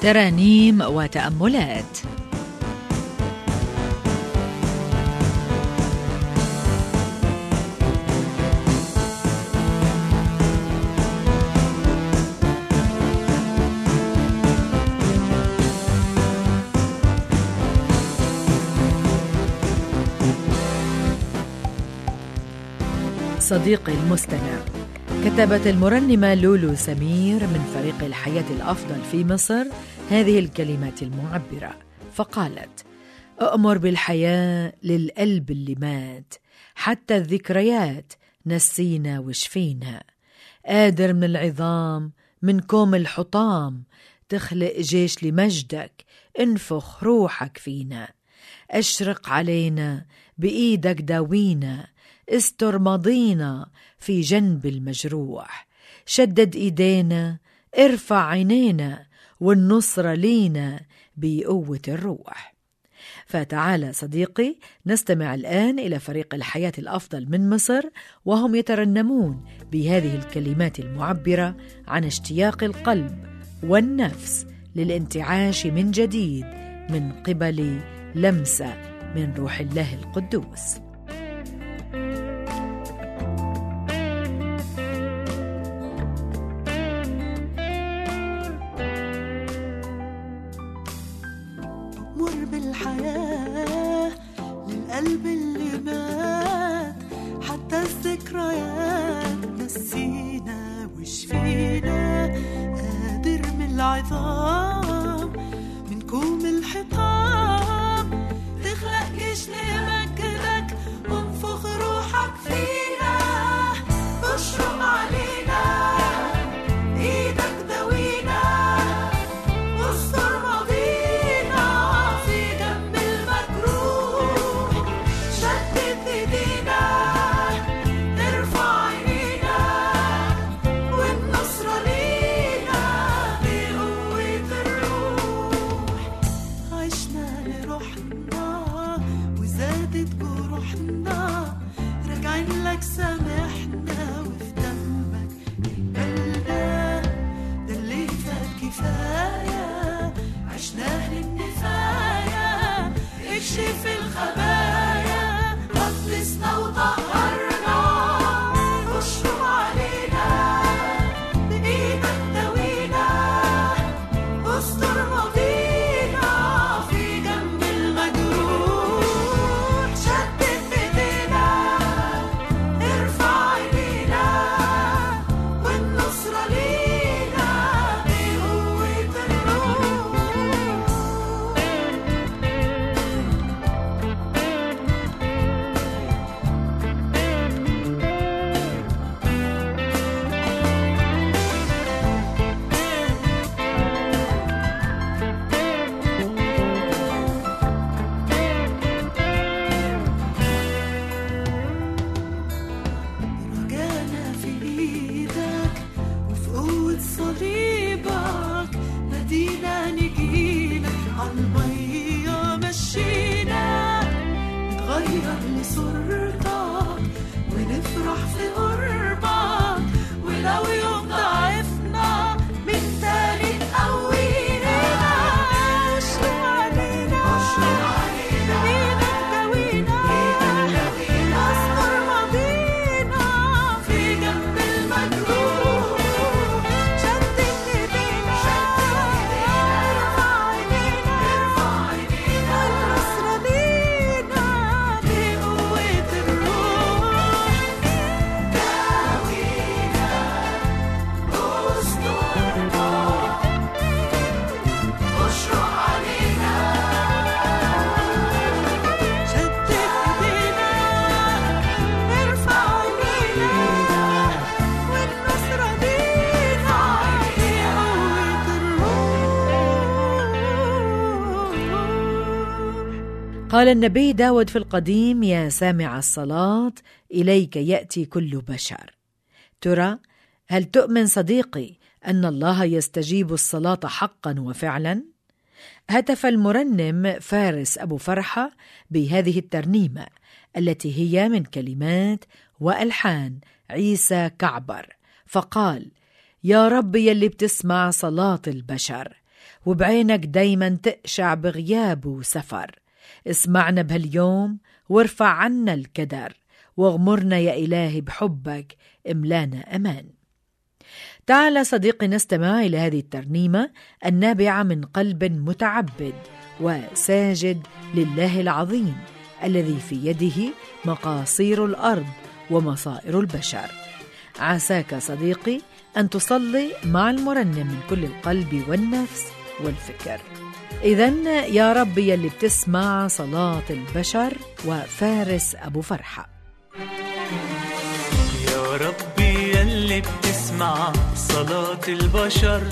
ترانيم وتأملات. صديقي المستمع، كتبت المرنمة لولو سمير من فريق الحياة الأفضل في مصر هذه الكلمات المعبرة، فقالت: أؤمر بالحياة للقلب اللي مات، حتى الذكريات نسينا وشفينا، قادر من العظام من كوم الحطام، تخلق جيش لمجدك، انفخ روحك فينا، أشرق علينا بإيدك داوينا، استر ماضينا في جنب المجروح، شدد إيدينا، ارفع عينينا، والنصرة لينا بقوة الروح. فتعال صديقي نستمع الآن إلى فريق الحياة الأفضل من مصر، وهم يترنمون بهذه الكلمات المعبرة عن اشتياق القلب والنفس للانتعاش من جديد من قبل لمسة من روح الله القدوس. مر بالحياة للقلب اللي مات، حتى الذكريات نسينا وشفينا، قادر من العظام من كوم الحطام، تخلق جيش لمجدك وانفخ روحك فينا، اشرب علينا ايدك داوينا، واستر ماضينا في جنب المجروح، شدد ايدينا، ارفع عينينا، والنصرة لينا بقوة الروح، عشنا لروحنا وزادت جروحنا، راجعين لك سامحنا وفي دمك نقبلنا، ده اللي فات كفاية عشناه للنفاية، اكشف الخبايا قدسنا وطهرنا، اشرب علينا بإيدك داوينا، استر ماضينا في جنب المجروح، شدد ايدينا، ارفع عينينا، والنصرة لينا بقوة الروح. رجعنا في ايدك وفي قوة صليبك، نادينا نجيلك عالمية مشينا، نتغير لصورتك ونفرح في قربك، ولو يوم ضعفنا من تاني تقوينا، اشرب علينا ايدك داوينا، استر ماضينا في جنب المجروح، شدد ايدينا، ارفع عينينا، والنصرة لينا بقوة الروح، داوينا، استرنا، اشرق علينا، شدد ايدينا، ارفع عينينا، والنصرة لينا بقوة الروح. قال النبي داود في القديم: يا سامع الصلاة إليك يأتي كل بشر. ترى هل تؤمن صديقي أن الله يستجيب الصلاة حقا وفعلا؟ هتف المرنم فارس أبو فرحة بهذه الترنيمة التي هي من كلمات وألحان عيسى كعبر، فقال: يا رب يلي بتسمع صلاة البشر وبعينك دايما تقشع بغياب وسفر. اسمعنا بهاليوم وارفع عنا الكدر، واغمرنا يا إلهي بحبك، املانا أمان. تعال صديقي نستمع إلى هذه الترنيمة النابعة من قلب متعبد وساجد لله العظيم الذي في يده مقاصير الأرض ومصائر البشر. عساك صديقي أن تصلي مع المرنم من كل القلب والنفس والفكر. إذن يا رب يلي بتسمع صلاة البشر وفارس أبو فرحة. يا ربي يلي بتسمع صلاة البشر،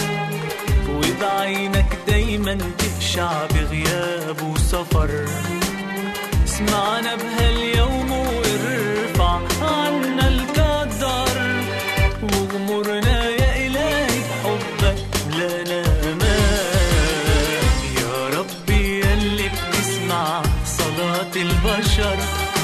وبعينك دايما تقشع بغياب وسفر، اسمعنا بهاليوم وارفع عنا القدر، واغمرنا يا إلهي بحبك لنا أمان. يا ربي يلي بتسمع صلاة البشر،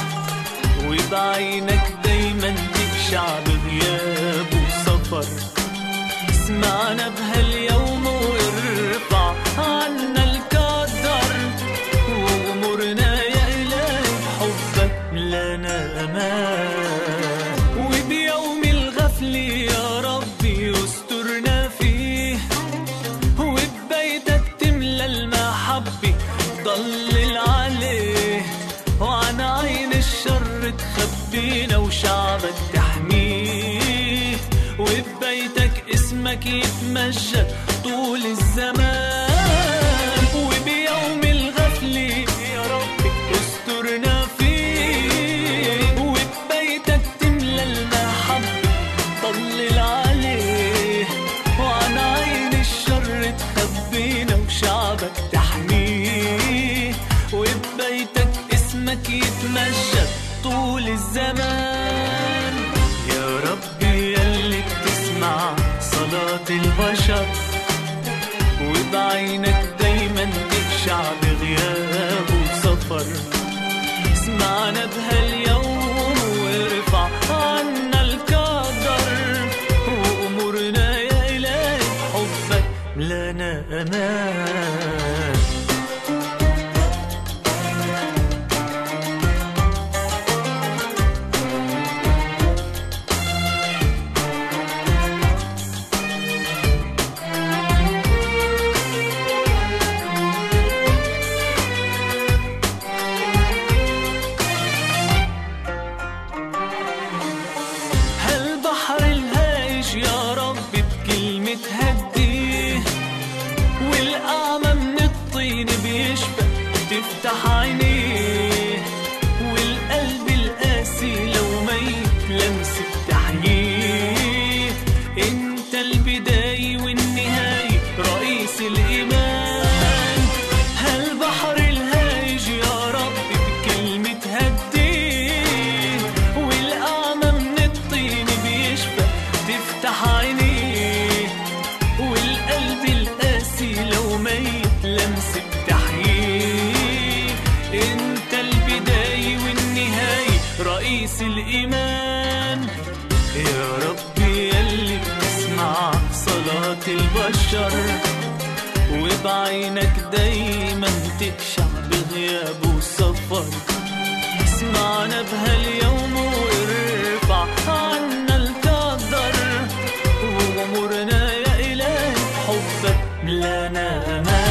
وبعينك دايما تقشع بغياب وسفر، اسمعنا بهاليوم وارفع عنا القدر، واغمرنا يا إلهي بحبك لنا أمان. وبيوم الغفل يا ربي استرنا فيه، وببيتك تملى المحبة ضلل عليه، وعن عين الشر تخبينا وشعبك تحميه، وببيتك اسمك يتمجد طول الزمان. وبيوم الغفل يا ربي استرنا فيه، وببيتك تملى المحبة ضلل عليه، وعن عين الشر تخبينا وشعبك تحميه، وببيتك اسمك يتمجد طول الزمان. يا ربي يلي بتسمع صلاة البشر، وبعينك دايما تقشع بغياب وسفر، اسمعنا بهاليوم وارفع عنا القدر، وامورنا يا إلهي بحبك لنا أمان. تفتح عينيه، والقلب القاسي لو ميت لمسة تحييه، انت البداية والنهاية رئيس الإيمان. هالبحر الهايج يا ربي بكلمة هديه، والأعمى من الطين بيشفى تفتح عينيه، والقلب القاسي لو ميت لمسة تحييه، انت البداية والنهاية رئيس الإيمان. يا ربي يلي بتسمع صلاة البشر، وبعينك دايما تقشع بغياب وسفر، اسمعنا بهاليوم وارفع عنا القدر، وغمرنا يا إلهي بحبك لنا أمان.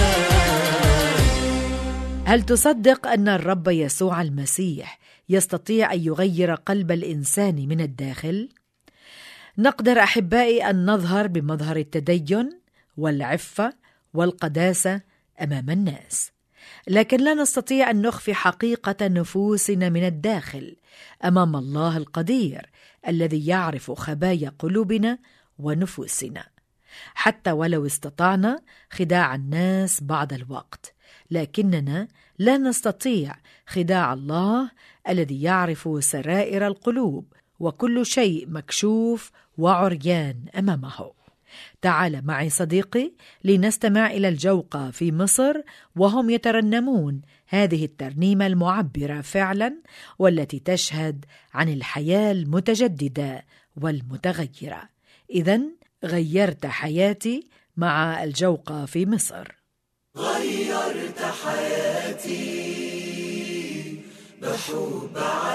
هل تصدق أن الرب يسوع المسيح يستطيع أن يغير قلب الإنسان من الداخل؟ نقدر أحبائي أن نظهر بمظهر التدين والعفة والقداسة أمام الناس، لكن لا نستطيع أن نخفي حقيقة نفوسنا من الداخل أمام الله القدير الذي يعرف خبايا قلوبنا ونفوسنا، حتى ولو استطعنا خداع الناس بعض الوقت، لكننا لا نستطيع خداع الله الذي يعرف سرائر القلوب، وكل شيء مكشوف وعريان أمامه. تعال معي صديقي لنستمع إلى الجوقة في مصر وهم يترنمون هذه الترنيمة المعبرة فعلا، والتي تشهد عن الحياة المتجددة والمتغيرة. إذن غيرت حياتي مع الجوقة في مصر. غيرت حياتي بحب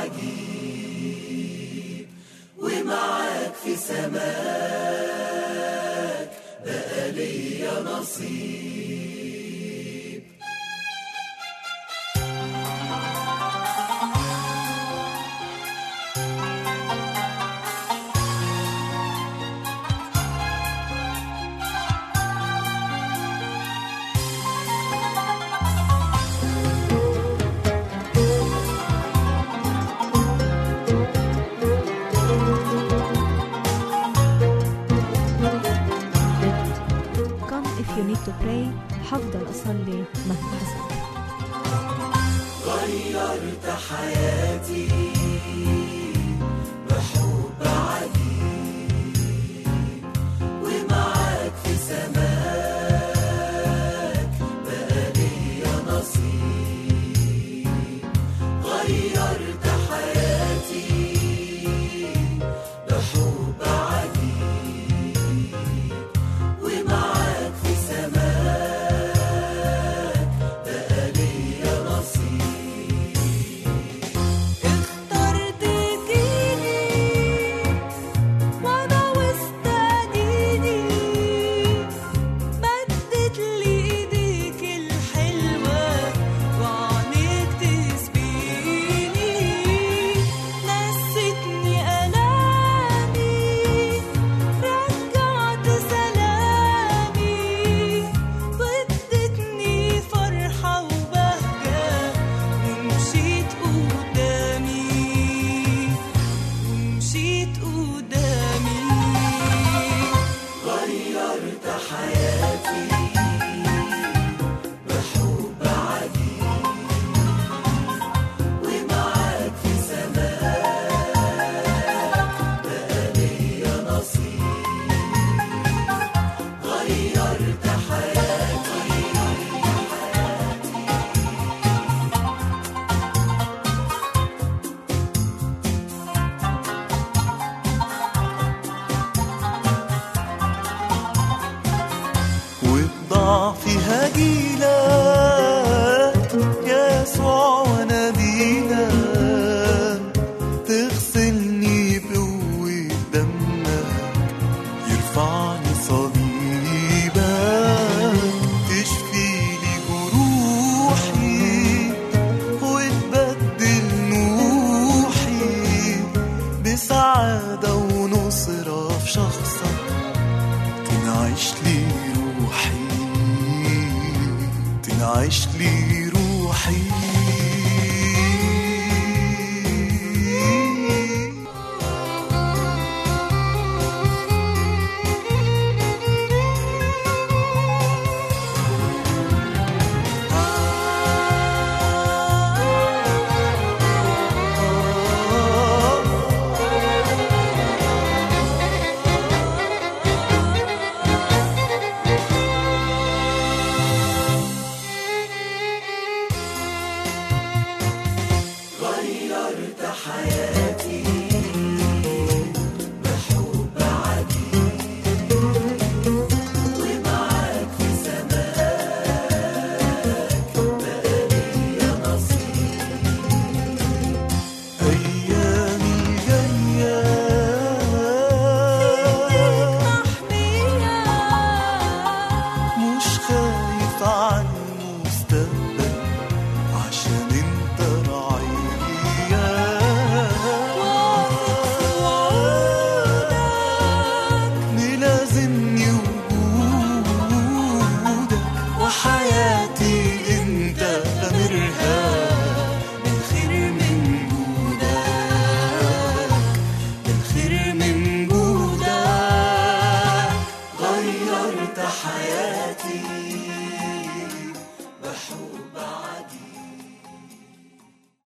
عجيب، ومعاك في سماك بقى ليا نصيب. to pray حفضل أصلي مهما حصل. غيرت حياتي بحب عجيب، ومعاك في سماك بقى ليا نصيب. غيرت حياتي بحب عجيب، ومعاك في سماك بقى ليا نصيب. اخترت جيلي وانا وسط ايدي، مدت لي ايديك الحلوة وعنيك تسبيني، نستني ألامي رجعت سلامي، وادتني فرحة وبهجة ومشيت قدامي ومشيت قدامي. غيرت حياتي بحب عجيب، ومعاك في سماك بقى ليا نصيب. غيرت حياتي وبضعفي هجيلك يسوع وناديلك، تغسلني بقوة دمك، يرفعني صليبك، تشفيلي جروحي وتبدل نوحي بسعادة ونصرة في شخصك، تنعش لي روحي تنعش لي